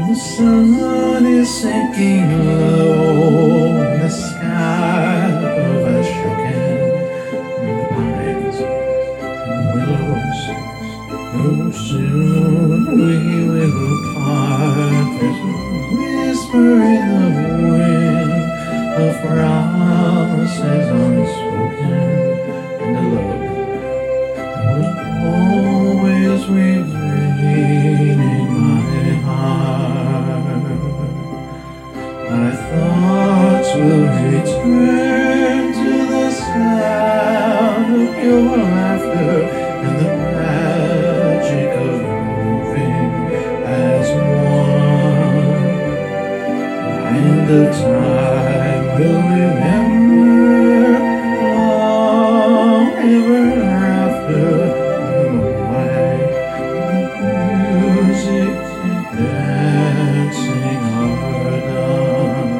The sun is sinking low in the sky above us, shaken the pines and willows. Oh, soon we will part. There's a whisper in the wind of promises unspoken, and a love that will always remain in my heart. My thoughts will return to the sound of your laughter and the magic of moving as one. And the time will remember long ever after the light, the music and dancing are done.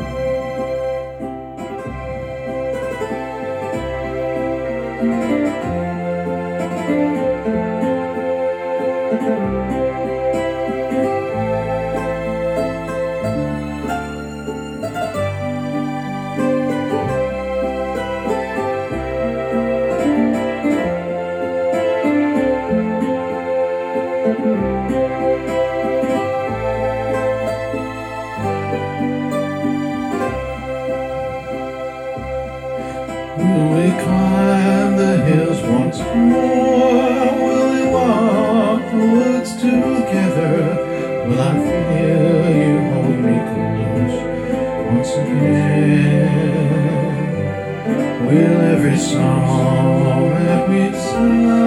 Will we climb the hills once more? Will we walk the woods together? Will I feel you hold me close once again? Will every song that we sung